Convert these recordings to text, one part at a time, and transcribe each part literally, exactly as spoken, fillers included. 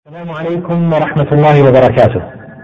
السلام عليكم ورحمة الله وبركاته.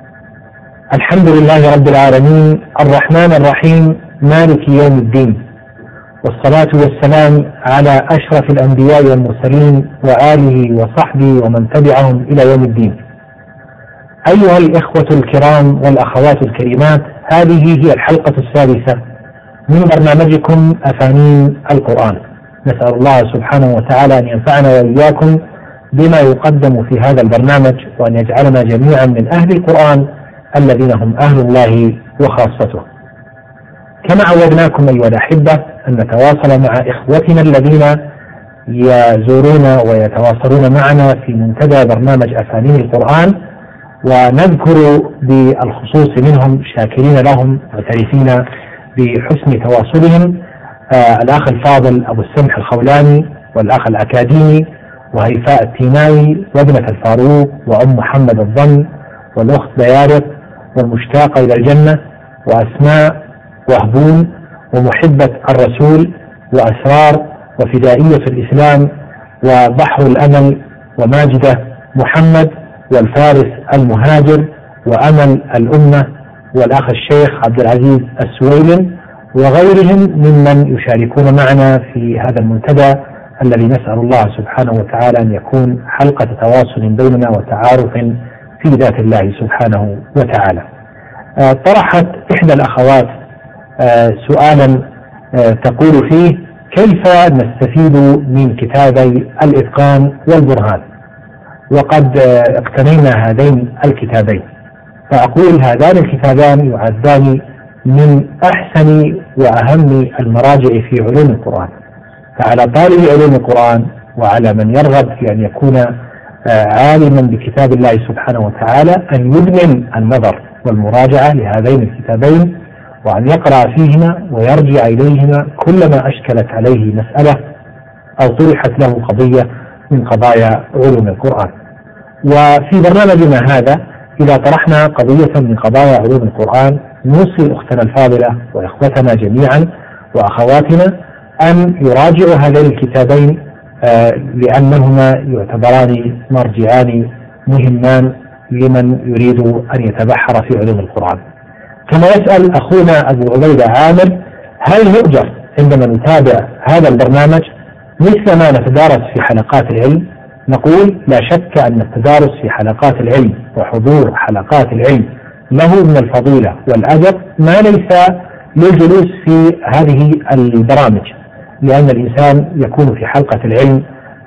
الحمد لله رب العالمين الرحمن الرحيم مالك يوم الدين، والصلاة والسلام على أشرف الأنبياء والمرسلين وآله وصحبه ومن تبعهم إلى يوم الدين. أيها الإخوة الكرام والأخوات الكريمات، هذه هي الحلقة السادسة من برنامجكم أفانين القرآن. نسأل الله سبحانه وتعالى أن ينفعنا وإياكم بما يقدم في هذا البرنامج، وأن يجعلنا جميعا من أهل القرآن الذين هم أهل الله وخاصته. كما عودناكم أيها الأحبة أن نتواصل مع إخوتنا الذين يزورون ويتواصلون معنا في منتدى برنامج أفانين القرآن، ونذكر بالخصوص منهم شاكرين لهم معترفين بحسن تواصلهم آه الأخ الفاضل أبو السمح الخولاني، والأخ الأكاديمي، وهيفاء التيماوي، وابنة الفاروق، وأم محمد الضن، والأخت بيارق، والمشتاقة إلى الجنة، وأسماء، وهبون، ومحبة الرسول، وأسرار، وفدائية الإسلام، وبحر الأمل، وماجدة محمد، والفارس المهاجر، وأمل الأمة، والأخ الشيخ عبد العزيز السويلم، وغيرهم ممن يشاركون معنا في هذا المنتدى الذي نسأل الله سبحانه وتعالى أن يكون حلقة تواصل بيننا وتعارف في ذات الله سبحانه وتعالى. آه طرحت إحدى الأخوات آه سؤالا آه تقول فيه: كيف نستفيد من كتابي الإتقان والبرهان؟ وقد آه اقتنينا هذين الكتابين. فأقول هذان الكتابان يعدان من أحسن وأهم المراجع في علوم القرآن. فعلى طالب علوم القرآن وعلى من يرغب في أن يكون عالما بكتاب الله سبحانه وتعالى أن يدمن النظر والمراجعة لهذين الكتابين، وأن يقرأ فيهما ويرجع إليهما كلما أشكلت عليه مسألة أو طرحت له قضية من قضايا علوم القرآن. وفي برنامجنا هذا إذا طرحنا قضية من قضايا علوم القرآن نوصي أختنا الفاضلة وإخوتنا جميعا وأخواتنا أن يراجعوا هذين الكتابين آه لأنهما يعتبران مرجعان مهمان لمن يريد أن يتبحر في علوم القرآن. كما يسأل أخونا أبو عبيدة عامر: هل يؤجر عندما نتابع هذا البرنامج مثل ما نتدارس في حلقات العلم؟ نقول: لا شك أن التدارس في حلقات العلم وحضور حلقات العلم له من الفضيلة والأجر ما ليس للجلوس في هذه البرامج، لأن الإنسان يكون في حلقة العلم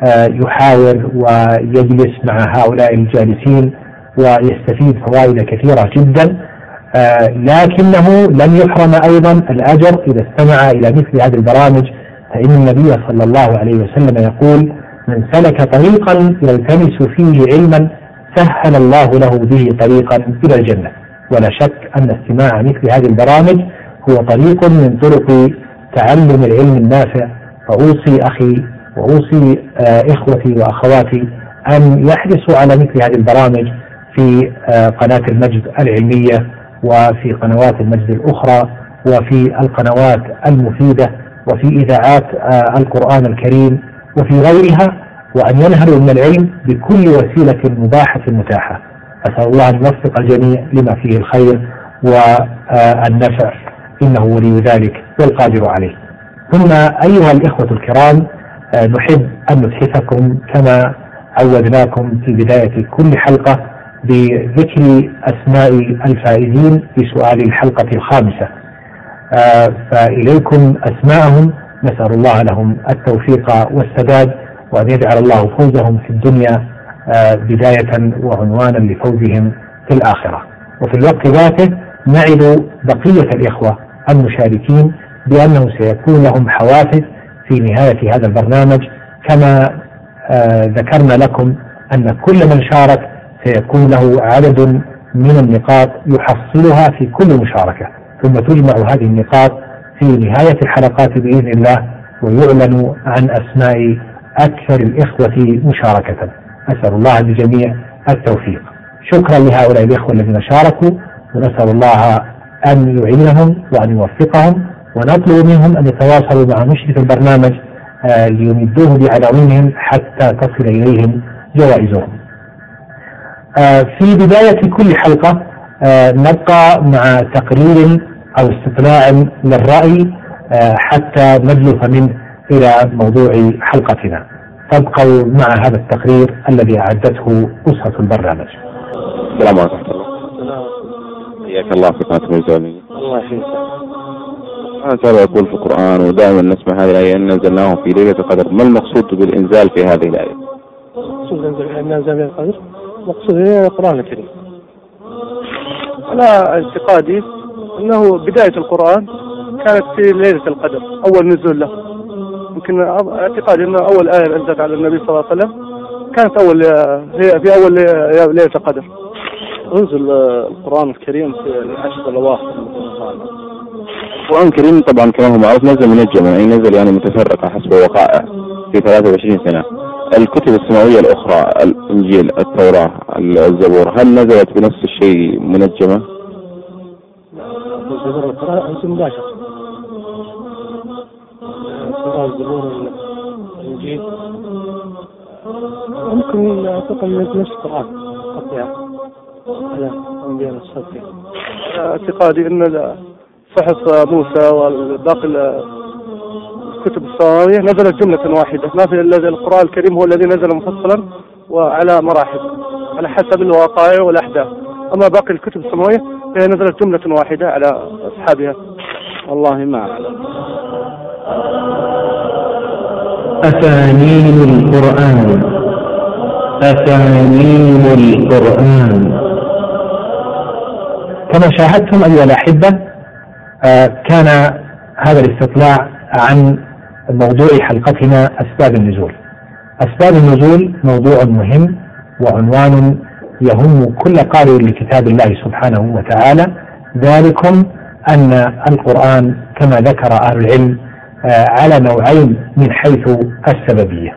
يحاور ويجلس مع هؤلاء الجالسين ويستفيد فوائد كثيرة جدا، لكنه لن يحرم أيضا الأجر إذا استمع إلى مثل هذه البرامج. فإن النبي صلى الله عليه وسلم يقول: من سلك طريقا يلتمس فيه علما سهل الله له به طريقا إلى الجنة. ولا شك أن استماع مثل هذه البرامج هو طريق من طرق تعلم العلم النافع. فأوصي أخي وأوصي إخوتي وأخواتي أن يحرصوا على مثل هذه البرامج في قناة المجد العلمية، وفي قنوات المجد الأخرى، وفي القنوات المفيدة، وفي إذاعات القرآن الكريم، وفي غيرها، وأن ينهلوا من العلم بكل وسيلة مباحة متاحة. أسأل الله أن يوفق الجميع لما فيه الخير والنفع، إنه ولي ذلك والقادر عليه. ثم أيها الإخوة الكرام، نحب أن نتحفكم كما عودناكم في بداية كل حلقة بذكر أسماء الفائزين في سؤال الحلقة الخامسة، فإليكم أسماءهم. نسأل الله لهم التوفيق والسداد، وأن يجعل الله فوزهم في الدنيا بداية وعنوانا لفوزهم في الآخرة. وفي الوقت ذاته نعد بقية الإخوة المشاركين بأنه سيكون لهم حوافز في نهاية هذا البرنامج، كما آه ذكرنا لكم أن كل من شارك سيكون له عدد من النقاط يحصلها في كل مشاركة، ثم تجمع هذه النقاط في نهاية الحلقات بإذن الله، ويعلن عن أسماء أكثر الإخوة مشاركة. أسأل الله للجميع التوفيق. شكرا لهؤلاء الإخوة الذين شاركوا، ونسأل الله أن يعينهم وأن يوفقهم، ونطلب منهم أن يتواصلوا مع مشرف البرنامج آه ليمدوه بعناوينهم حتى تصل إليهم جوائزهم. في بداية كل حلقة نبقى مع تقرير أو استطلاع للرأي حتى نجلس منه إلى موضوع حلقتنا. تبقوا مع هذا التقرير الذي أعدته أسرة البرنامج. السلام عليكم ورحمة الله. حياك الله في قناة الميزانية. الله يحييك. أنا تعالى يقول في القرآن ودائما نسمع هذه الآية إن نزلناه في ليلة القدر. ما المقصود بالإنزال في هذه الآية؟ المقصود بالإنزال في القدر مقصود هي القرآن الكريم. أنا اعتقادي أنه بداية القرآن كانت في ليلة القدر أول نزول له. يمكن اعتقادي أنه أول آية نزلت على النبي صلى الله عليه وسلم كانت أول هي في أول ليلة القدر. نزل القرآن الكريم في العشر الأواخر. القرآن الكريم طبعا كما هو معروف نزل منجما، يعني نزل يعني متفرقة حسب وقائع في ثلاثة وعشرين سنة. الكتب السماوية الأخرى الإنجيل، التوراة، الزبور، هل نزلت بنفس الشيء منجمة؟ الزبور القرآن أنزل مباشر. القرآن الزبور الإنجيل ممكن أعتقد نفس القرآن قطيع على أنبياء الصدق. اعتقادي أن صحف موسى والباقي الكتب السماوية نزلت جملة واحدة، ما في الذي القرآن الكريم هو الذي نزل مفصلا وعلى مراحل على حسب الوقائع والأحداث. أما باقي الكتب السماوية فهي نزلت جملة واحدة على أصحابها. والله ما أعلم. أسانيد القرآن، أسانيد القرآن. كما شاهدتم أيها الأحبة، آه كان هذا الاستطلاع عن موضوع حلقتنا أسباب النزول. أسباب النزول موضوع مهم وعنوان يهم كل قارئ لكتاب الله سبحانه وتعالى، ذلكم أن القرآن كما ذكر أهل العلم آه على نوعين من حيث السببية،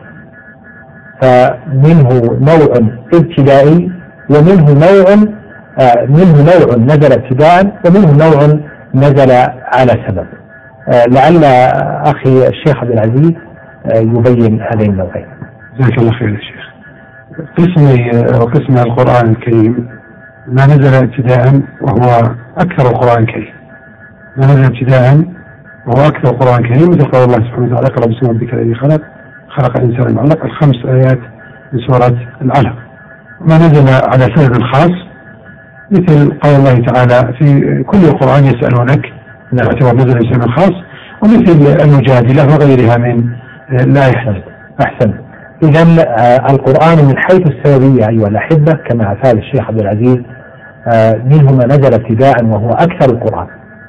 فمنه نوع ابتدائي ومنه نوع آه منه نوع نزل ابتداء ومنه نوع نزل على سبب. آه لعل أخي الشيخ عبد العزيز آه يبين هذين النوعين. جزاك الله خير يا شيخ. قسم قسم القرآن الكريم ما نزل ابتداء وهو أكثر القرآن الكريم، ما نزل ابتداء وهو أكثر القرآن الكريم، مثل قول الله سبحانه وتعالى اقرأ باسم ربك الذي خلق خلق الإنسان من علق، الخمس آيات من سورة العلق. ما نزل على سبب خاص مثل قول الله تعالى في كل القرآن يسألونك، يعتبر نزل بسبب خاص، ومثل المجادلة وغيرها من لا يحتاج. أحسن. إذن القرآن من حيث السببية أيها الأحبة كما أفاد الشيخ عبد العزيز منه ما نزل ابتداء وهو أكثر القرآن،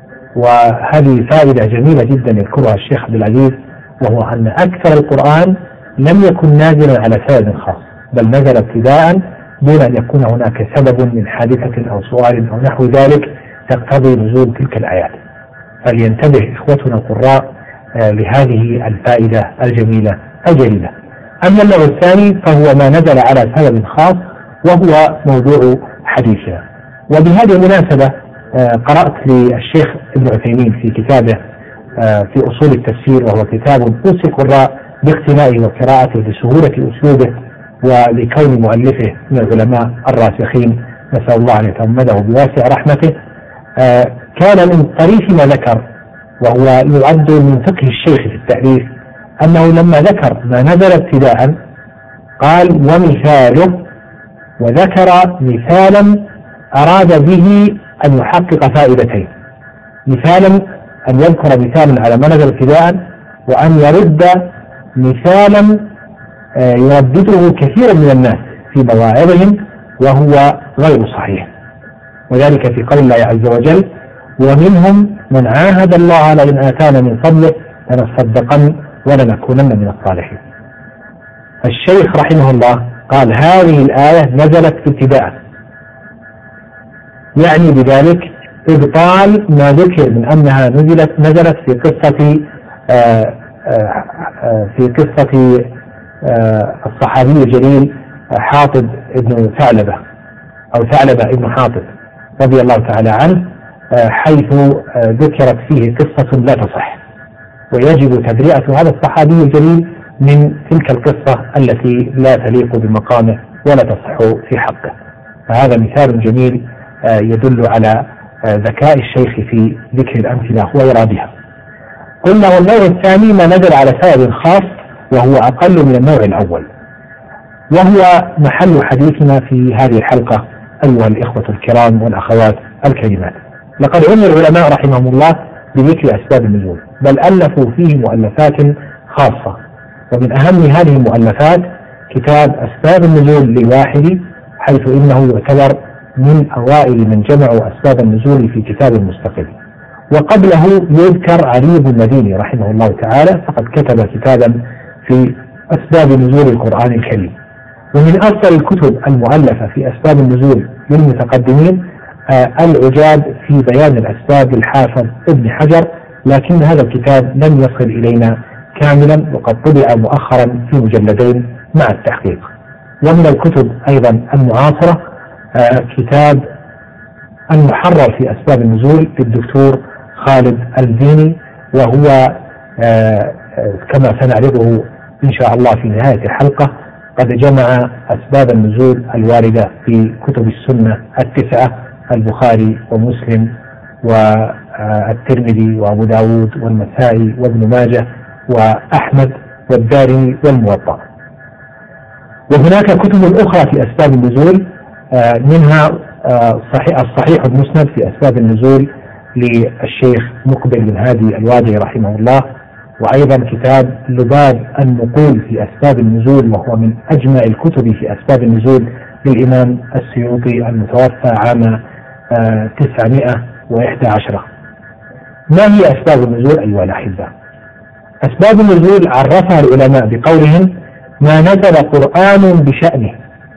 وهذه فائدة جميلة جدا يذكرها الشيخ عبد العزيز، وهو أن أكثر القرآن لم يكن نازلا على سبب خاص، بل نزل ابتداء دون أن يكون هناك سبب من حادثة أو سؤال أو نحو ذلك تقتضي نزول تلك الآيات. فلينتبه إخوتنا القراء لهذه الفائدة الجميلة الجليلة. أما النوع الثاني فهو ما نزل على سبب خاص وهو موضوع حديثنا. وبهذه المناسبة قرأت للشيخ ابن عثيمين في كتابه في أصول التفسير، وهو كتاب أوصي القراء باقتنائه وقراءته لسهولة أسلوبه ولكون مؤلفه من العلماء الراسخين، نسأل الله أن يتغمده بواسع رحمته. كان من طريف ما ذكر، وهو يعد من فقه الشيخ في التأليف، أنه لما ذكر ما نزل ابتداء قال ومثاله، وذكر مثالا أراد به أن يحقق فائدتين. مثالا أن يذكر مثالا على ما نزل ابتداء، وأن يرد مثالا يردده كثير من الناس في مواعظهم وهو غير صحيح، وذلك في قول الله عز وجل ومنهم من عاهد الله لئن آتانا من فضله لنصدقن ولنكونن من الصالحين. الشيخ رحمه الله قال هذه الآية نزلت ابتداء، يعني بذلك إبطال ما ذكر من أنها نزلت نزلت في قصة آآ آآ في قصة الصحابي الجليل حاطب ابن ثعلبة أو ثعلبة ابن حاطب رضي الله تعالى عنه، حيث ذكرت فيه قصة لا تصح، ويجب تبرئة هذا الصحابي الجليل من تلك القصة التي لا تليق بمقامه ولا تصح في حقه. فهذا مثال جميل يدل على ذكاء الشيخ في ذكر الأمثلة وإرادها. قلنا والنوع الثاني ما نزل على سبب خاص وهو أقل من النوع الأول، وهو محل حديثنا في هذه الحلقة أيها الإخوة الكرام والأخوات الكريمات. لقد عني العلماء رحمهم الله بذكر أسباب النزول، بل ألفوا فيه مؤلفات خاصة، ومن أهم هذه المؤلفات كتاب أسباب النزول للواحدي، حيث إنه يعتبر من أوائل من جمعوا أسباب النزول في كتاب مستقل. وقبله يذكر علي بن المديني رحمه الله تعالى، فقد كتب كتابا في أسباب نزول القرآن الكريم. ومن أفضل الكتب المؤلفة في أسباب النزول للمتقدمين آه العجاب في بيان الأسباب للحافظ ابن حجر، لكن هذا الكتاب لم يصل إلينا كاملا، وقد طبع مؤخرا في مجلدين مع التحقيق. ومن الكتب أيضا المعاصرة آه كتاب المحرر في أسباب النزول للدكتور خالد الديني، وهو آه كما سنعرضه إن شاء الله في نهاية الحلقة قد جمع أسباب النزول الواردة في كتب السنة التسعة: البخاري ومسلم والترمذي وأبو داود والنسائي وابن ماجه وأحمد والدارمي والموطأ. وهناك كتب أخرى في أسباب النزول، منها الصحيح المسند في أسباب النزول للشيخ مقبل بن هادي الوادعي رحمه الله، وأيضا كتاب لباب النقول في أسباب النزول، وهو من أجمع الكتب في أسباب النزول للإمام السيوطي المتوفى عام تسعمائة وإحدى عشر. ما هي أسباب النزول أيها الأحبة؟ أسباب النزول عرفها العلماء بقولهم: ما نزل قرآن بشأنه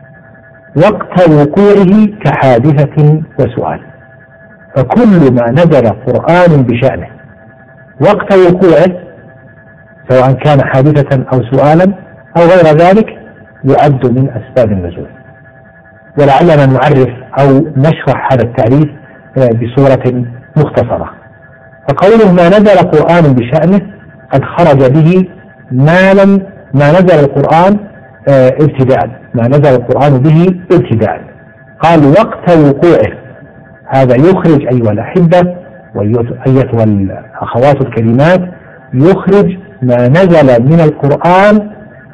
وقت وقوعه كحادثة وسؤال. فكل ما نزل قرآن بشأنه وقت وقوعه، سواء كان حادثة أو سؤالا أو غير ذلك، يعد من أسباب النزول. ولعلنا نعرف أو نشرح هذا التعريف بصورة مختصرة. فقوله ما نزل قرآن بشأنه قد خرج به ما لم ما نزل القرآن ابتداء، ما نزل القرآن به ابتداء. قال وقت وقوعه، هذا يخرج أيها الأحبة وأيتها الأخوات الكريمات، يخرج ما نزل من القرآن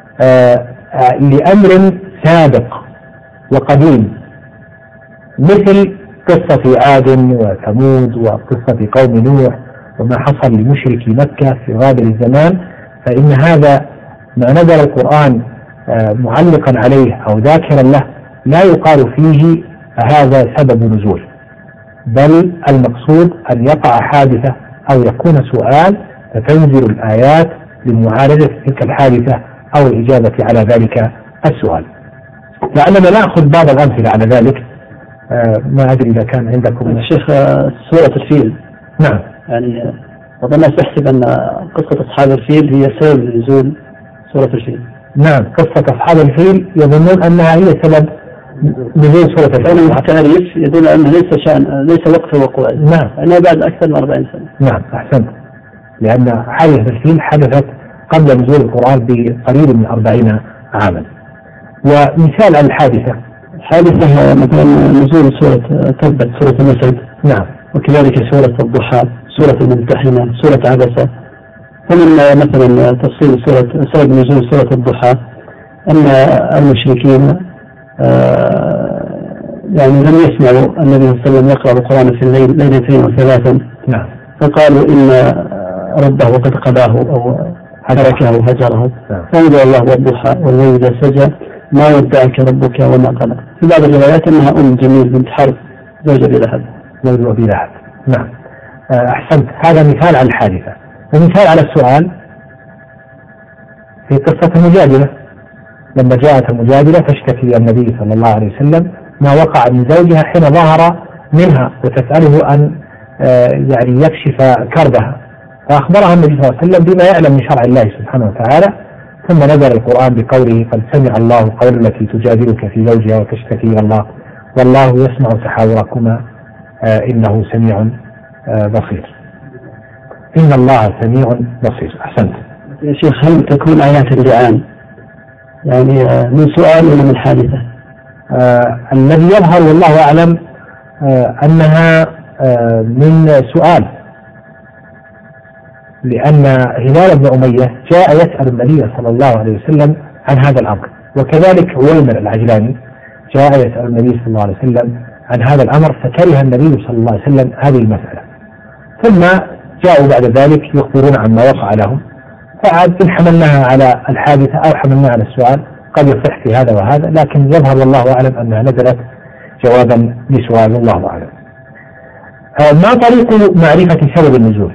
لأمر سابق وقديم، مثل قصة عاد وثمود وقصة قوم نوح وما حصل لمشركي مكة في غابر الزمان. فإن هذا ما نزل القرآن معلقا عليه أو ذاكرا له لا يقال فيه هذا سبب نزول، بل المقصود أن يقع حادثة أو يكون سؤال فتنزل الآيات لمعالجة تلك الحادثة أو الإجابة على ذلك السؤال. لعلنا نأخذ بعض الأمثلة على ذلك. آه ما أدري إذا كان عندكم الشيخ سورة الفيل. نعم. يعني بعض الناس يحسب أن قصة أصحاب الفيل هي سبب نزول سورة الفيل. نعم، قصة أصحاب الفيل يظنون أنها هي سبب نزول سورة الفيل. التاريخ يدل أنه ليس شأن ليس وقت وقوع. نعم. أنها بعد أكثر من أربعين سنة. نعم أحسنت، لأن حادثة الفيل حدثت قبل نزول القرآن بقريب من أربعين عاما. ومثال عن الحادثة، حادثة مثلا نزول سورة تبت، سورة المسد. نعم. وكذلك سورة الضحى، سورة الممتحنة، سورة عبسة. ومن مثلا تفصيل سورة سبب نزول سورة الضحى أن المشركين يعني لم يسمعوا النبي صلى الله عليه وسلم يقرأ القرآن في الليل ليلتين وثلاثا. نعم. فقالوا إن ربه قد قضاه أو تركه وهجره. فأنزل الله والضحى والليل إذا سجى ما ودعك ربك وما قلى. في بعض الروايات أنها أم جميل بنت حرب زوج أبي لهب. زوج أبي لهب. نعم أحسنت، هذا مثال على الحادثة. ومثال على السؤال في قصة المجادلة، لما جاءت المجادلة تشتكي إلى النبي صلى الله عليه وسلم ما وقع من زوجها حين ظهر منها، وتسأله أن يعني يكشف كربها، فأخبرها النبي صلى الله عليه وسلم بما يعلم من شرع الله سبحانه وتعالى. ثم نزل القرآن بقوله قد سمع الله قول التي تجادلك في زوجها وتشتكي إلى الله والله يسمع تحاوركما إنه سميع بصير. إن الله سميع بصير. أحسنت يا شيخ. هل تكون آيات اللعان يعني من سؤال ولا من حادثة؟ آه الذي يظهر والله أعلم آه أنها آه من سؤال، لأن هلال بن أمية جاء يسأل النبي صلى الله عليه وسلم عن هذا الأمر، وكذلك عويمر العجلاني جاء يسأل النبي صلى الله عليه وسلم عن هذا الأمر، فكره النبي صلى الله عليه وسلم هذه المسألة، ثم جاءوا بعد ذلك يخبرون عما وقع لهم، فعاد إن حملناها على الحادثة أو حملناها على السؤال قد يصح في هذا وهذا، لكن يظهر والله أعلم أنها نزلت جوابا لسؤال والله أعلم. ما طريق معرفة سبب النزول؟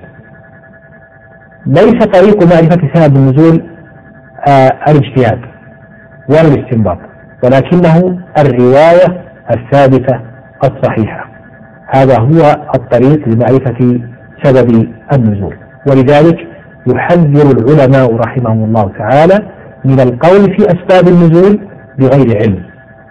ليس طريق معرفة سبب النزول آه الاجتهاد ولا الاستنباط، ولكنه الرواية الثابتة الصحيحة، هذا هو الطريق لمعرفة سبب النزول. ولذلك يحذر العلماء رحمهم الله تعالى من القول في أسباب النزول بغير علم،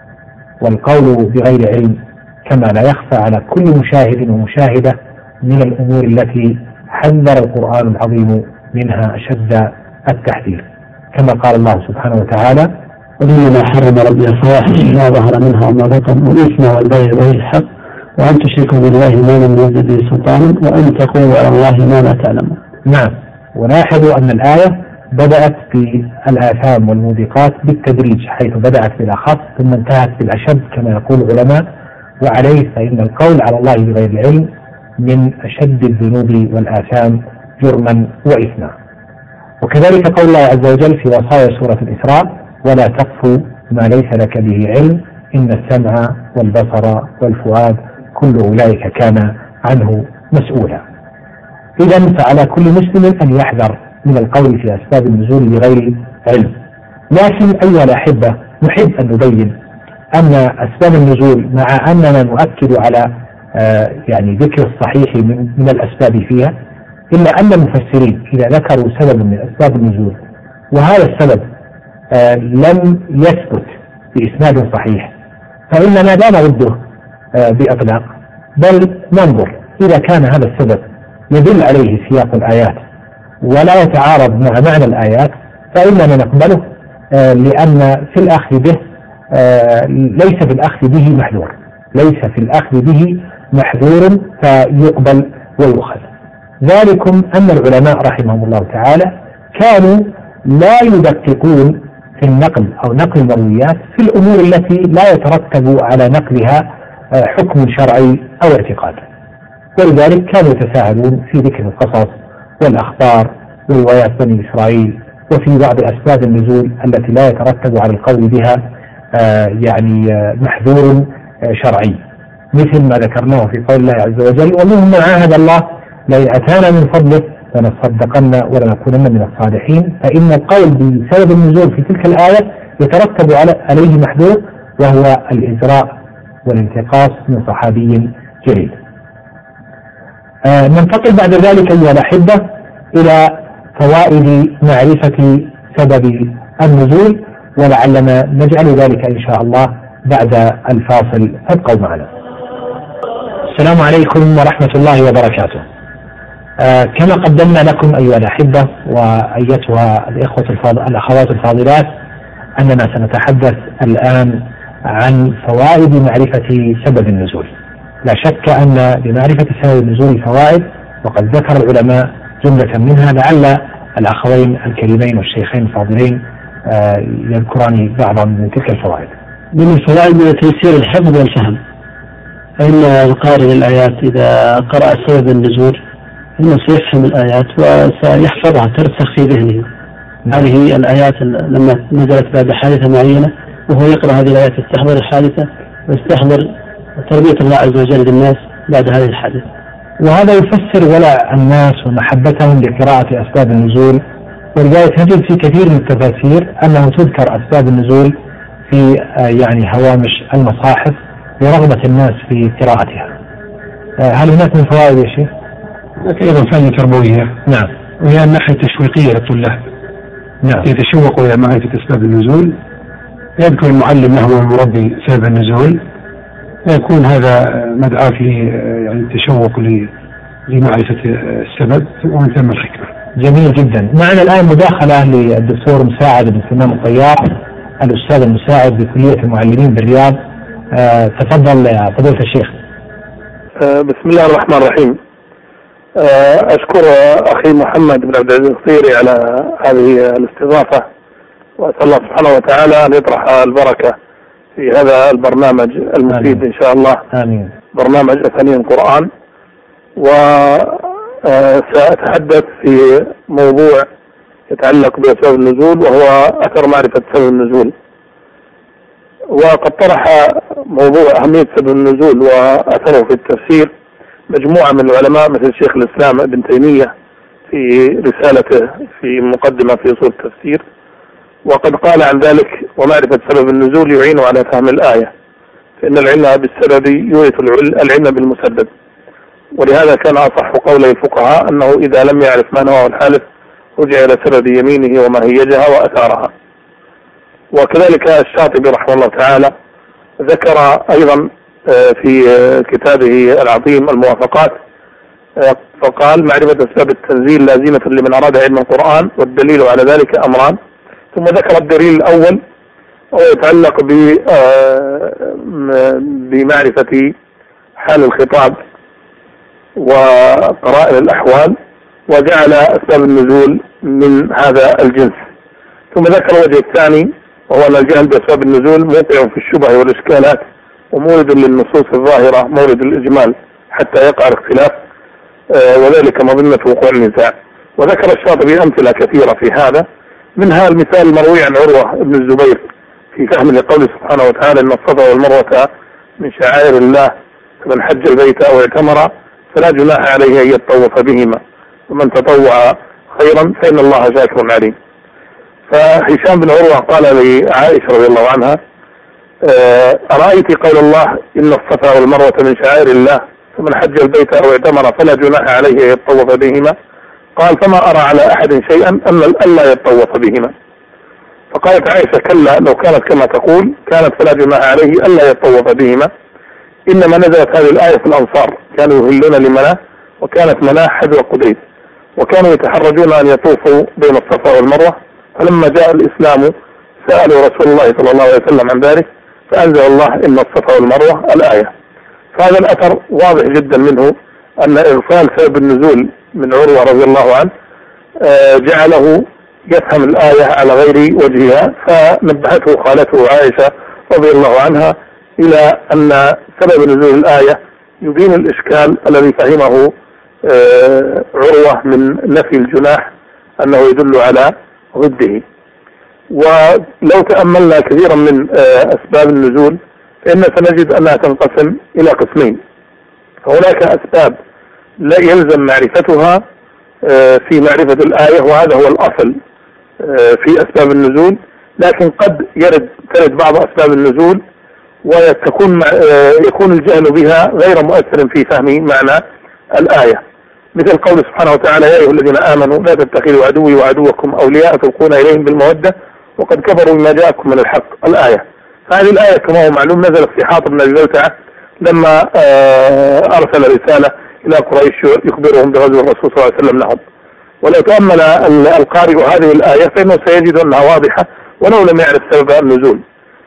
والقول بغير علم كما لا يخفى على كل مشاهد ومشاهدة من الأمور التي حذر القرآن العظيم منها أشد التحذير، كما قال الله سبحانه وتعالى: وإنما حرم ربي الفواحش ما ظهر منها وما بطن والإثم والبغي بغير الحق وأن تشركوا بالله ما لم ينزل به سلطانا وأن تقولوا على الله ما لا تعلمون. نعم، ولاحظوا أن الآية بدأت بالآثام والموبقات بالتدريج، حيث بدأت بالأخف ثم انتهت بالأشد كما يقول العلماء، وعليه فإن القول على الله بغير العلم من أشد الذنوب والآثام جرما وإثما. وكذلك قول الله عز وجل في وصايا سورة الإسراء: ولا تقف ما ليس لك به علم إن السمع والبصر والفؤاد كل أولئك كان عنه مسؤولا. إذن فعلى كل مسلم أن يحذر من القول في أسباب النزول بغير علم. لكن أيها الأحبة، نحب أن نبين أن أسباب النزول مع أننا نؤكد على آه يعني ذكر الصحيح من, من الأسباب فيها، إلا أن المفسرين إذا ذكروا سبب من أسباب النزول وهذا السبب آه لم يثبت بإسناد صحيح، فإننا لا نرده آه بإطلاق، بل ننظر إذا كان هذا السبب يدل عليه سياق الآيات ولا يتعارض مع معنى الآيات فإننا نقبله، آه لأن في الأخذ به آه ليس في الأخذ به محذور، ليس في الأخذ به محذور فيقبل ويؤخذ. ذلكم أن العلماء رحمهم الله تعالى كانوا لا يدققون في النقل أو نقل المرويات في الأمور التي لا يترتب على نقلها آه حكم شرعي أو اعتقاد، ولذلك كانوا يتساهلون في ذكر القصص والأخبار وروايات بني إسرائيل وفي بعض أسباب النزول التي لا يترتب على القول بها آه يعني آه محذور آه شرعي، مثل ما ذكرناه في قول الله عز وجل: ومنهم من عاهد الله لئن أتانا من فضله لنصدقن ولنكونن من الصالحين. فإن القول بسبب النزول في تلك الآية يترتب عليه محذور، وهو الإزراء والانتقاص من صحابي جليل. آه ننتقل بعد ذلك أيها الأحبة إلى فوائد معرفة سبب النزول، ولعلنا نجعل ذلك إن شاء الله بعد الفاصل، فابقوا معنا. السلام عليكم ورحمة الله وبركاته. آه كما قدمنا لكم أيها الأحبة وأيتها الإخوة الفاضل الأخوات الفاضلات أننا سنتحدث الآن عن فوائد معرفة سبب النزول. لا شك أن لمعرفة سبب النزول فوائد، وقد ذكر العلماء جملة منها، لعل الأخوين الكريمين والشيخين الفاضلين آه يذكران بعضا من تلك الفوائد. من الفوائد تيسير الحفظ والفهم، فإن القارئ الآيات إذا قرأ سبب النزول إنه سيفهم الآيات وسيحفظها ترسخ في ذهنه. هذه الآيات لما نزلت بعد حادثة معينة وهو يقرأ هذه الآيات يستحضر الحادثة ويستحضر تربية الله عز وجل للناس بعد هذه الحادثة، وهذا يفسر ولع الناس ومحبتهم لقراءة أسباب النزول. ولذلك نجد في كثير من التفاسير أنه تذكر أسباب النزول في يعني هوامش المصاحف لرغبة الناس في قراءتها. هل هناك من فوائد يا شيخ؟ هناك أيضا فائدة تربوية، نعم، وهي الناحية التشويقية للطلاب، نعم، يتشوقوا إلى معرفة أسباب النزول، يذكر المعلم له المربي سبب النزول، يكون هذا مدعاة يعني التشوق لمعرفة السبب ومن ثم الحكمة. جميل جدا. معنا الآن مداخلة للدكتور مساعد بن سلمان الطيار، الأستاذ المساعد بكلية المعلمين بالرياض. آه تفضل يا فضيلة الشيخ. آه بسم الله الرحمن الرحيم. آه أشكر أخي محمد بن عبد العزيز الخيري على هذه الاستضافة، وأسأل الله سبحانه وتعالى أن يطرح البركة في هذا البرنامج المفيد إن شاء الله. آمين. برنامج أثنين القرآن. وسأتحدث في موضوع يتعلق بسبب النزول، وهو أثر معرفة سبب النزول. وقد طرح موضوع أهمية سبب النزول وأثره في التفسير مجموعة من العلماء مثل شيخ الإسلام ابن تيمية في رسالته في مقدمة في أصول التفسير، وقد قال عن ذلك: ومعرفة سبب النزول يعين على فهم الآية، فإن العلم بالسبب يورث العلم بالمسبب. ولهذا كان أصح قولي الفقهاء أنه إذا لم يعرف ما نواه الحالف رجع إلى سبب يمينه وماهيتها وأثارها. وكذلك الشاطبي رحمه الله تعالى ذكر أيضا في كتابه العظيم الموافقات، فقال: معرفة أسباب التنزيل لازمة لمن أراد علم القرآن، والدليل على ذلك أمران. ثم ذكر الدليل الأول ويتعلق بمعرفة حال الخطاب وقرائن الأحوال، وجعل أسباب النزول من هذا الجنس. ثم ذكر الوجه الثاني، وهو أن الجهل بأسباب النزول موقع في الشبه والإشكالات، ومورد للنصوص الظاهرة مورد الإجمال حتى يقع الاختلاف، وذلك مظنة وقوع النزاع. وذكر الشاطبي أمثلة كثيرة في هذا، منها المثال المروي عن عروة بن الزبير في فهم لقوله سبحانه وتعالى: إن الصفا والمروة من شعائر الله، فمن حج البيت أو اعتمر فلا جناح عليه أن يطوف بهما، ومن تطوع خيرا فإن الله شاكر عليم. فهشام بن عروة قال لعائشة رضي الله عنها: أرأيت قول الله إن الصفا والمروة من شعائر الله، فمن حج البيت أو اعتمر فلا جناح عليه أن يطوف بهما؟ قال: فما أرى على أحد شيئا أن ألا يطوف بهما. فقالت عائشة: كلا، لو كانت كما تقول كانت فلا جناح عليه ألا يطوف بهما. إنما نزلت هذه الآية في الأنصار، كانوا يهلون لمناه، وكانت مناه حذو قديد، وكانوا يتحرجون أن يطوفوا بين الصفا والمروة. فلما جاء الإسلام سألوا رسول الله صلى الله عليه وسلم عن ذلك، فأنزل الله إن الصفا والمروة الآية. فهذا الأثر واضح جدا منه أن إرسال سبب النزول من عروة رضي الله عنه جعله يفهم الآية على غير وجهها، فنبهته خالته عائشة رضي الله عنها إلى أن سبب نزول الآية يبين الإشكال الذي فهمه عروة من نفي الجناح أنه يدل على ضده. ولو تأملنا كثيرا من أسباب النزول فإن سنجد أنها تنقسم إلى قسمين. فهناك أسباب لا يلزم معرفتها في معرفة الآية، وهذا هو الأصل في أسباب النزول، لكن قد يرد ترد بعض أسباب النزول ويكون يكون الجهل بها غير مؤثر في فهم معنى الآية، مثل قول سبحانه وتعالى: يا أيها الذين آمنوا لا تتخذوا عدوي وعدوكم أولياء تلقون إليهم بالمودة وقد كفروا بما جاءكم من الحق، الآية. فهذه الآية كما هو معلوم نزلت في حاطب بن أبي بلتعة لما أرسل رسالة إلى قريش يخبرهم بغزو الرسول صلى الله عليه وسلم لهم. ولو تأمل القارئ هذه الآية فإنه سيجد أنها واضحة ولو لم يعرف سبب النزول.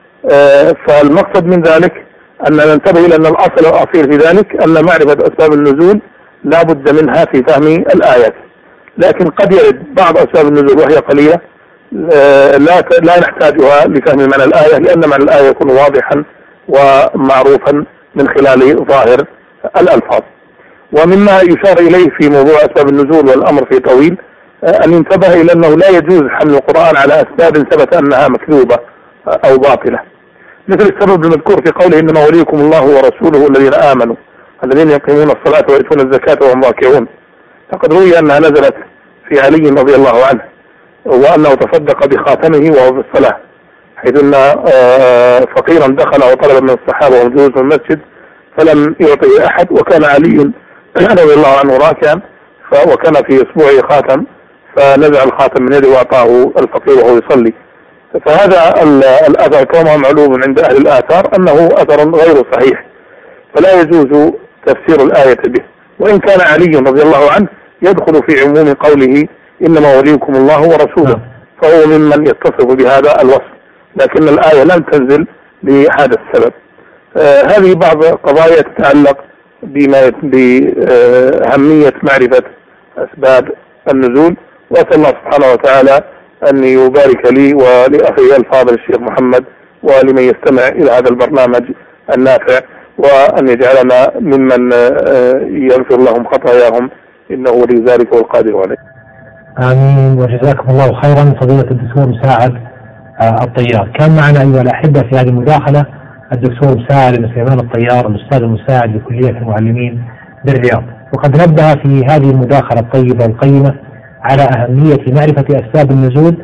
فالمقصد من ذلك أن ننتبه إلى أن الأصل الأصيل في ذلك أن معرفة أسباب النزول لا بد منها في فهم الآيات، لكن قد يرد بعض أسباب النزول وهي قليلة لا لا نحتاجها لفهم معنى الآية، لأن معنى الآية يكون واضحا ومعروفا من خلال ظاهر الألفاظ. ومما يشار إليه في موضوع أسباب النزول والأمر فيه طويل أن ينتبه إلى أنه لا يجوز حمل القرآن على أسباب ثبت أنها مكذوبة أو باطلة، مثل السبب المذكور في قوله: إنما وليكم الله ورسوله الذين آمنوا الذين يقيمون الصلاة ويؤتون الزكاة وهم راكعون. فقد روي أنها نزلت في علي رضي الله عنه، وأنه تصدق بخاتمه وهو في الصلاة، حيث أن فقيرا دخل وطلب من الصحابة وهم جلوس في المسجد فلم يعطيه أحد، وكان علي رضي الله عنه راكعا وكان في إصبعه خاتم، فنزع الخاتم من يده وأعطاه الفقير وهو يصلي. فهذا الأثر كما معلوم عند أهل الآثار أنه أثر غير صحيح، فلا يجوز تفسير الآية به، وإن كان علي رضي الله عنه يدخل في عموم قوله إنما وليكم الله ورسوله، فهو ممن يتصف بهذا الوصف، لكن الآية لم تنزل لهذا السبب. آه هذه بعض قضايا تتعلق بما بأهمية معرفة أسباب النزول، وأسأل الله سبحانه وتعالى أن يبارك لي ولأخي الفاضل الشيخ محمد ولمن يستمع إلى هذا البرنامج النافع، وأن يجعلنا ممن يغفر لهم خطاياهم، إنه ولي ذلك والقادر عليه. آمين، وجزاكم الله خيرا فضيلة الدكتور مساعد الطيار. كان معنا أيها الأحبة في هذه المداخلة الدكتور مساعد بن سليمان الطيار، الأستاذ المساعد بكلية المعلمين بالرياض، وقد نبه في هذه المداخلة الطيبة القيمة على أهمية معرفة أسباب النزول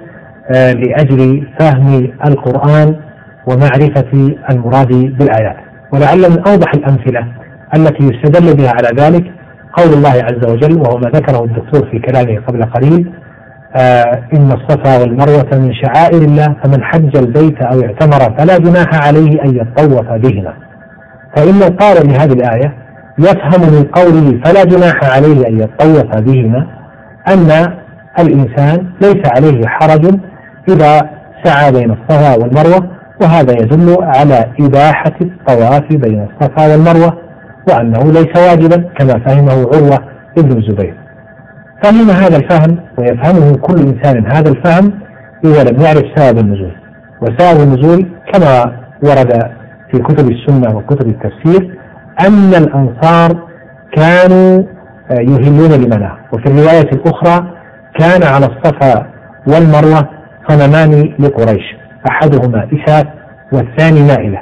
لأجل فهم القرآن ومعرفة المراد بالآيات. ولعل من أوضح الأمثلة التي يستدل بها على ذلك قول الله عز وجل، وهو ما ذكره الدكتور في كلامه قبل قليل: آه إن الصفا والمروة من شعائر الله فمن حج البيت أو اعتمر فلا جناح عليه أن يطوف بهما. فإن القارئ لهذه الآية يفهم من قوله فلا جناح عليه أن يطوف بهما أن الإنسان ليس عليه حرج إذا سعى بين الصفا والمروة، وهذا يدل على إباحة الطواف بين الصفا والمروة، وأنه ليس واجبا كما فهمه عروة ابن الزبير. فهم هذا الفهم ويفهمه كل إنسان هذا الفهم إذا لم يعرف سبب النزول. وسبب النزول كما ورد في كتب السنة وكتب التفسير أن الأنصار كانوا يهلون لمنى، وفي الرواية الأخرى كان على الصفا والمروة صنمان لقريش، أحدهما إساف والثاني نائلة.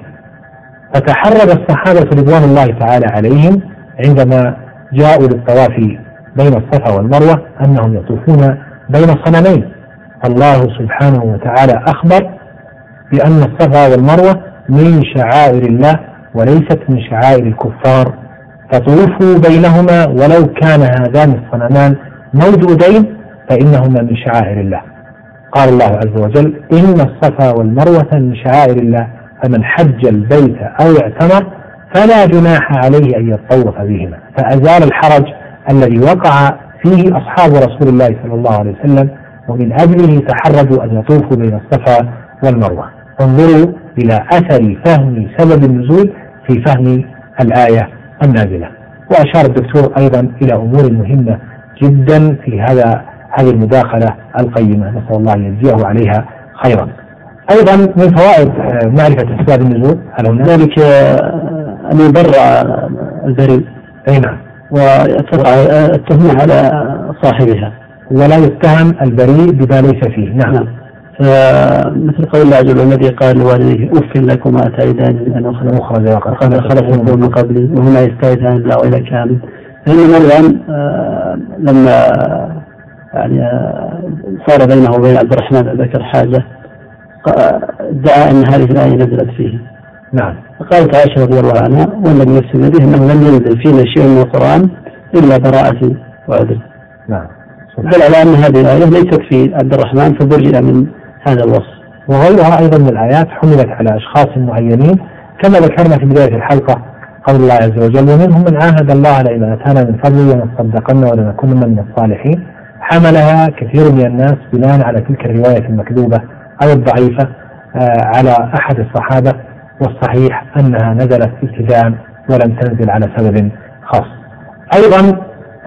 فتحرج الصحابة رضوان الله تعالى عليهم عندما جاءوا للطواف بين الصفا والمروة أنهم يطوفون بين صنمين. الله سبحانه وتعالى أخبر بأن الصفا والمروة من شعائر الله وليست من شعائر الكفار، فطوفوا بينهما ولو كان هذان الصنمان موجودين فإنهما من شعائر الله. قال الله عز وجل: إن الصفا والمروة من شعائر الله فمن حج البيت أو اعتمر فلا جناح عليه أن يطوف بهما. فأزال الحرج الذي وقع فيه أصحاب رسول الله صلى الله عليه وسلم، ومن أجله تحرجوا أن يطوفوا بين الصفا والمروة. انظروا إلى أثر فهم سبب النزول في فهم الآية النازلة. وأشار الدكتور أيضا إلى أمور مهمة جدا في هذا هذه المداخلة القيمة، نسأل الله أن يجزيه عليها خيرا. أيضا من فوائد معرفة أسباب النزول على ذلك أن يبرع البريء، أي نعم، وتقع التهمة على صاحبها، ولا يتهم البريء بما ليس فيه. نعم, نعم. مثل قول الله عز وجل: الذي قال لوالديه أف لكما أتعدانني أن أخرج وقد خلقكم من قبلي وهما يستعيذان الله إلى كامل. فإن مريم لما يعني صار بينه وبين عبد الرحمن بن بكر حاجة ادعى أن هذه الآية نزلت فيه. نعم. فقالت عائشة رضي الله عنها: والذي نفس به أنه لم ينزل فينا شيء من القرآن إلا براءة وعدل. نعم. دل على أن هذه الآية ليست في عبد الرحمن فبرئ من هذا الوصف. وغيرها أيضا من الآيات حملت على أشخاص معينين كما ذكرنا في بداية الحلقة قول الله عز وجل: ومنهم من عاهد الله لئن آتانا من فضله لنصدقن ولنكونن من الصالحين. حملها كثير من الناس بناء على تلك الرواية المكذوبة أو الضعيفة على أحد الصحابة، والصحيح أنها نزلت ابتداء ولم تنزل على سبب خاص. أيضا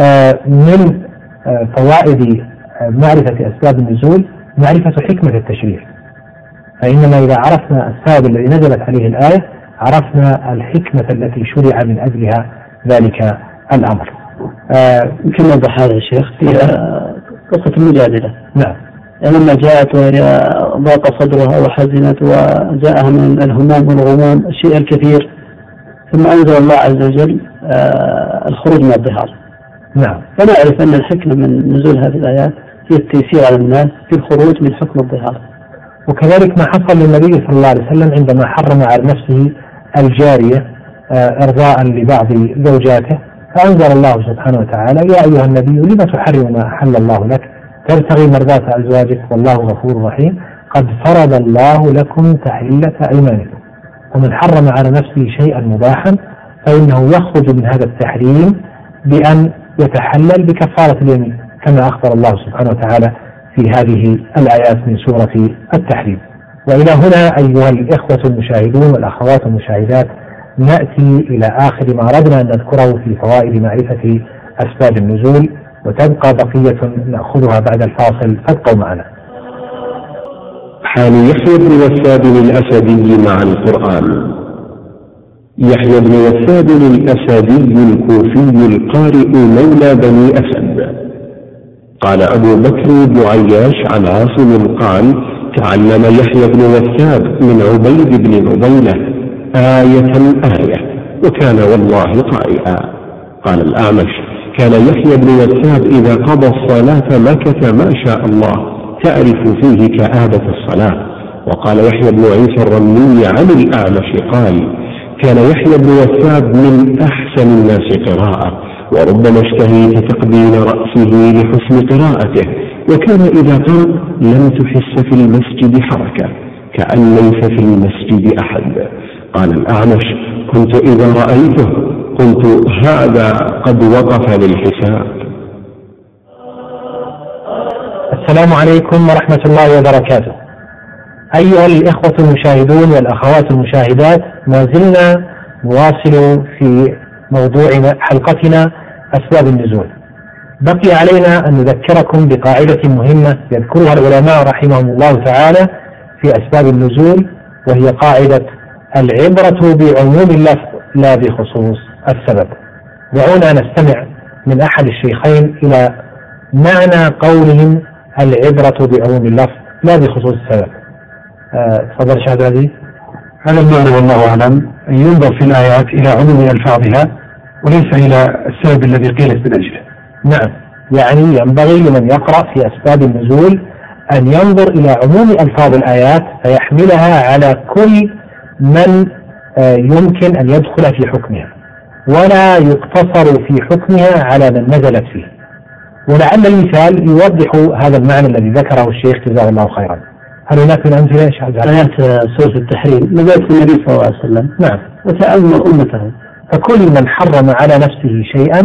من فوائد معرفة أسباب النزول معرفة حكمة التشريع، فإنما إذا عرفنا السبب الذي نزلت عليه الآية عرفنا الحكمة التي شرع من أجلها ذلك الأمر. يمكن نوضح هذا يا شيخ في قصة المجادلة. نعم. لما جاءت وهي ضاق صدرها وحزنت وجاءها من الهموم والغموم الشيء الكثير، ثم أنزل الله عز وجل الخروج من الظهار. نعم. فنعرف أن الحكمة من نزول هذه الآيات هي التيسير على الناس في الخروج من حكم الظهار. وكذلك ما حصل للنبي صلى الله عليه وسلم عندما حرم على نفسه الجارية إرضاء لبعض زوجاته، فأنزل الله سبحانه وتعالى: يا أيها النبي لما تحرم ما أحل الله لك تبتغي مرضات أزواجك والله غفور رحيم قد فرض الله لكم تحلة أيمانكم. ومن حرم على نفسه شيئا مباحا فإنه يخرج من هذا التحريم بأن يتحلل بكفارة اليمين، كما أخبر الله سبحانه وتعالى في هذه الآيات من سورة التحريم. وإلى هنا أيها الإخوة المشاهدون والأخوات المشاهدات نأتي إلى آخر ما أردنا أن نذكره في فوائد معرفة أسباب النزول، وتبقى بقية نأخذها بعد الفاصل، فابقوا معنا. حال يحيى بن وثاب الأسدي مع القرآن. يحيى بن وثاب الأسدي الكوفي القارئ مولى بني أسد. قال أبو بكر بن عياش عن عاصم قال: تعلم يحيى بن وثاب من عبيد بن نضيلة آية آية، وكان والله قارئا. قال الأعمش: كان يحيى بن وثاب إذا قضى الصلاة مكث ما شاء الله تعرف فيه كآبة الصلاة. وقال يحيى بن عيسى الرملي عن الأعمش قال: كان يحيى بن وثاب من أحسن الناس قراءة، وربما اشتهيت تقبيل رأسه لحسن قراءته، وكان إذا قام لم تحس في المسجد حركة، كأن ليس في المسجد أحد. قال الأعمش: كنت إذا رأيته قلت هذا قد وقف للحساب. السلام عليكم ورحمة الله وبركاته. أيها الإخوة المشاهدون والأخوات المشاهدات، ما زلنا نواصل في موضوع حلقتنا أسباب النزول. بقي علينا أن نذكركم بقاعدة مهمة يذكرها العلماء رحمهم الله تعالى في أسباب النزول، وهي قاعدة العبرة بعموم اللفظ لا بخصوص السبب. دعونا نستمع من أحد الشيخين إلى معنى قولهم العبرة بعموم اللفظ لا بخصوص السبب. تفضل شهد هذه. هذا المعنى والله أعلم أن ينظر في الآيات إلى عموم ألفاظها وليس إلى السبب الذي قيلت من أجله. نعم، يعني ينبغي لمن يقرأ في أسباب النزول أن ينظر إلى عموم ألفاظ الآيات فيحملها على كل من يمكن أن يدخل في حكمها، ولا يقتصر في حكمها على من نزلت فيه. ولعل المثال يوضح هذا المعنى الذي ذكره الشيخ جزاه الله خيرا. هل هناك من أمثلة؟ آيات سورة التحريم نزلت النبي صلى الله عليه وسلم. نعم. وتأمر أمته. فكل من حرم على نفسه شيئا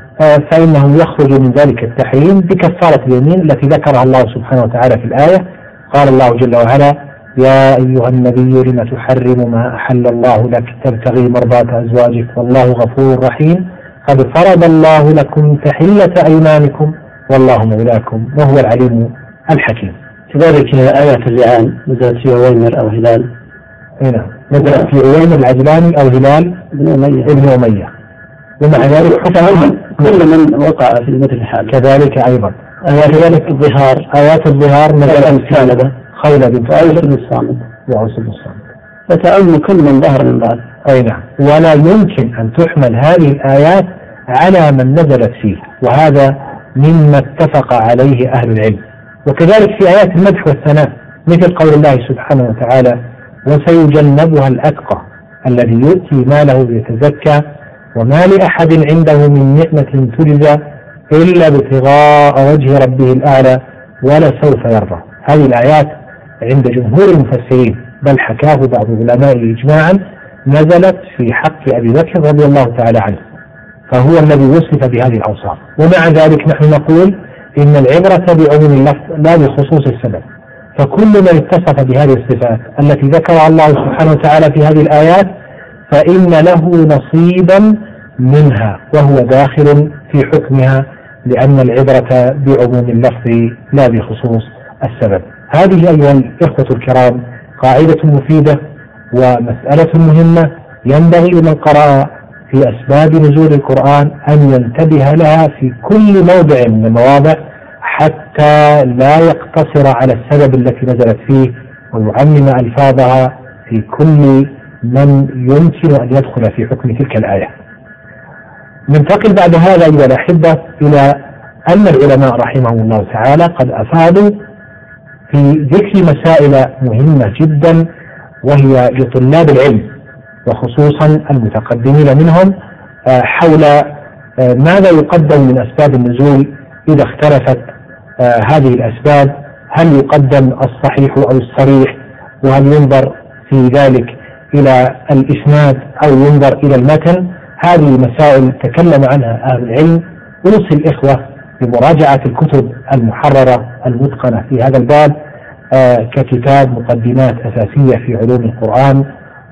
فإنه يخرج من ذلك التحريم بكفارة اليمين التي ذكرها الله سبحانه وتعالى في الآية. قال الله جل وعلا: يا أيها النبي لم تحرم ما أحل الله لك تبتغي مرضات أزواجك والله غفور رحيم قد فرض الله لكم تحلة أيمانكم والله مولاكم وهو العليم الحكيم. كذلك آيات اللعان نزلت في عويمر أو هلال. هنا نزلت في عويمر العجلاني أو هلال ابن أمية, ابن أمية. ومع ذلك حكم كل من وقع في مثل الحال. كذلك أيضا آيات الظهار آيات الظهار نزلت في خالدة خولة بنت وعوس بن الصامت وعوس بن الصامت. فتأم كل من ظهر من بعد. أي نعم. ولا يمكن أن تحمل هذه الآيات على من نزلت فيه، وهذا مما اتفق عليه أهل العلم. وكذلك في آيات المدح والثناء مثل قول الله سبحانه وتعالى: وسيجنبها الأتقى الذي يؤتي ماله ليتزكى وما لأحد عنده من نعمة تجزى إلا ابتغاء وجه ربه الأعلى ولسوف يرضى. هذه الآيات عند جمهور المفسرين، بل حكاه بعض العلماء إجماعا، نزلت في حق أبي بكر رضي الله تعالى عنه، فهو الذي وصف بهذه الأوصاف. ومع ذلك نحن نقول إن العبرة بعموم اللفظ لا بخصوص السبب، فكل من اتصف بهذه الصفات التي ذكرها الله سبحانه وتعالى في هذه الآيات فإن له نصيبا منها وهو داخل في حكمها، لأن العبرة بعموم اللفظ لا بخصوص السبب. هذه أيها الإخوة الكرام قاعدة مفيدة ومسألة مهمة ينبغي لمن قرأ في أسباب نزول القرآن أن ينتبه لها في كل موضع من المواضع، حتى لا يقتصر على السبب التي نزلت فيه ويعمم ألفاظها في كل من يمكن أن يدخل في حكم تلك الآية. ننتقل بعد هذا أيها الأحبة إلى أن العلماء رحمهم الله تعالى قد أفادوا في ذكر مسائل مهمة جدا، وهي لطلاب العلم وخصوصا المتقدمين منهم حول ماذا يقدم من أسباب النزول إذا اختلفت هذه الأسباب. هل يقدم الصحيح أو الصريح؟ وهل ينظر في ذلك إلى الإسناد أو ينظر إلى المتن؟ هذه مسائل تكلم عنها أهل العلم. أوصي الإخوة بمراجعة الكتب المحررة المتقنة في هذا الباب ككتاب مقدمات أساسية في علوم القرآن،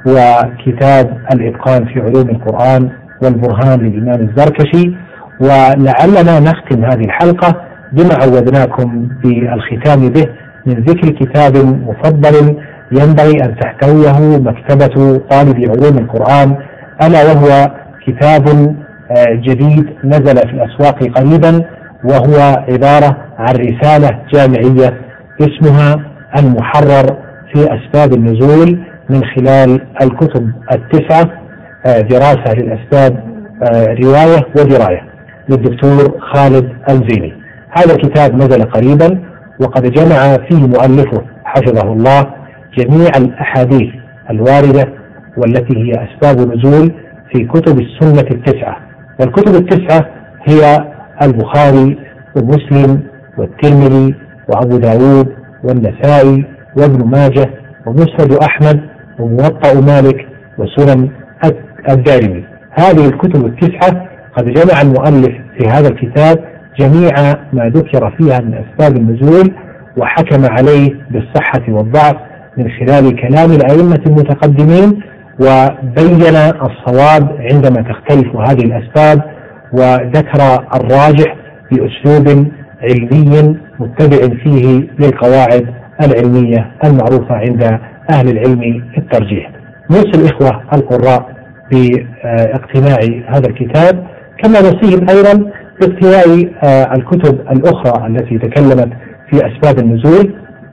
وكتاب الإتقان في علوم القرآن والبرهان للإمام الزركشي. ولعلنا نختم هذه الحلقة بما عودناكم بالختام به من ذكر كتاب مفضل ينبغي أن تحتويه مكتبة طالب علوم القرآن، ألا وهو كتاب جديد نزل في الأسواق قريبا، وهو عبارة عن رسالة جامعية اسمها المحرر في أسباب النزول من خلال الكتب التسعة، دراسة للأسباب رواية ودراية، للدكتور خالد الزيني. هذا الكتاب نزل قريبا، وقد جمع فيه مؤلفه حفظه الله جميع الأحاديث الواردة والتي هي أسباب نزول في كتب السنة التسعة. والكتب التسعة هي البخاري ومسلم والترمذي وأبو داود والنسائي وابن ماجه ومسند أحمد وموطأ مالك وسنن الدارمي. هذه الكتب التسعة قد جمع المؤلف في هذا الكتاب جميع ما ذكر فيها من أسباب النزول، وحكم عليه بالصحة والضعف من خلال كلام الأئمة المتقدمين، وبين الصواب عندما تختلف هذه الأسباب، وذكر الراجح بأسلوب علمي متبع فيه للقواعد العلمية المعروفة عند أهل العلم في الترجيح. نوصي الإخوة القراء باقتناء هذا الكتاب، كما نوصيهم أيضا باقتناء الكتب الأخرى التي تكلمت في أسباب النزول،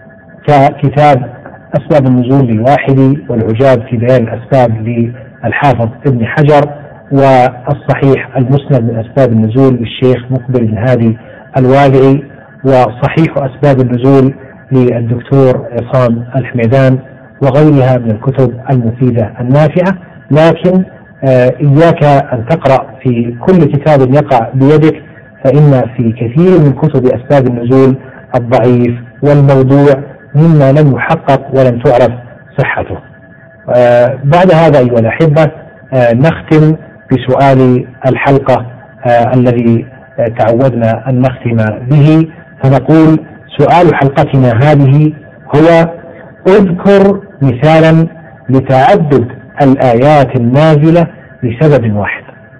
ككتاب أسباب النزول للواحدي والعجاب في بيان الأسباب للحافظ ابن حجر، والصحيح المسند من أسباب النزول للشيخ مقبل بن هادي الوادعي، وصحيح أسباب النزول للدكتور عصام الحميدان، وغيرها من الكتب المفيدة النافعة. لكن آه إياك أن تقرأ في كل كتاب يقع بيدك، فإن في كثير من كتب أسباب النزول الضعيف والموضوع مما لم يحقق ولم تعرف صحته. آه بعد هذا أيها الأحبة آه نختم بسؤال الحلقة آه الذي آه تعودنا أن نختم به، فنقول سؤال حلقتنا هذه هو: اذكر مثالا لتعدد الآيات النازلة لسبب واحد.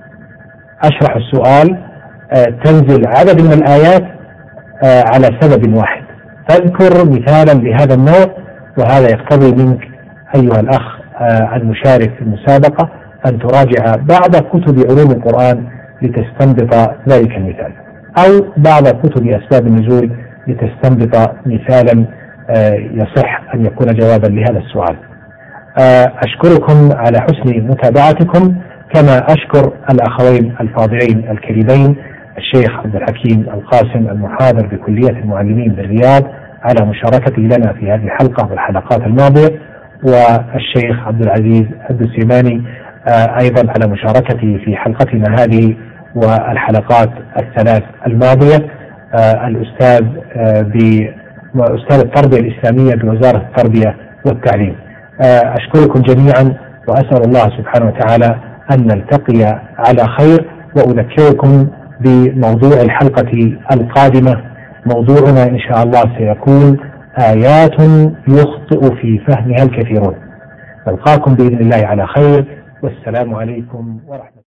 أشرح السؤال: آه تنزل عدد من الآيات آه على سبب واحد، تذكر مثالا لهذا النوع، وهذا يقتضي منك أيها الأخ آه المشارك في المسابقة أن تراجع بعض كتب علوم القرآن لتستنبط ذلك المثال، أو بعض كتب أسباب النزول لتستنبط مثالا آه يصح أن يكون جوابا لهذا السؤال. آه أشكركم على حسن متابعتكم، كما أشكر الأخوين الفاضلين الكريمين الشيخ عبد الحكيم القاسم المحاضر بكلية المعلمين بالرياض على مشاركته لنا في هذه الحلقة والحلقات الماضية، والشيخ عبد العزيز الدسيماني آه أيضا على مشاركته في حلقتنا هذه والحلقات الثلاث الماضية، آه الأستاذ آه بأستاذ التربية الإسلامية بوزارة التربية والتعليم. آه أشكركم جميعا، وأسأل الله سبحانه وتعالى أن نلتقي على خير، وأذكركم بموضوع الحلقة القادمة. موضوعنا إن شاء الله سيكون آيات يخطئ في فهمها الكثيرون. نلقاكم بإذن الله على خير، والسلام عليكم ورحمة الله.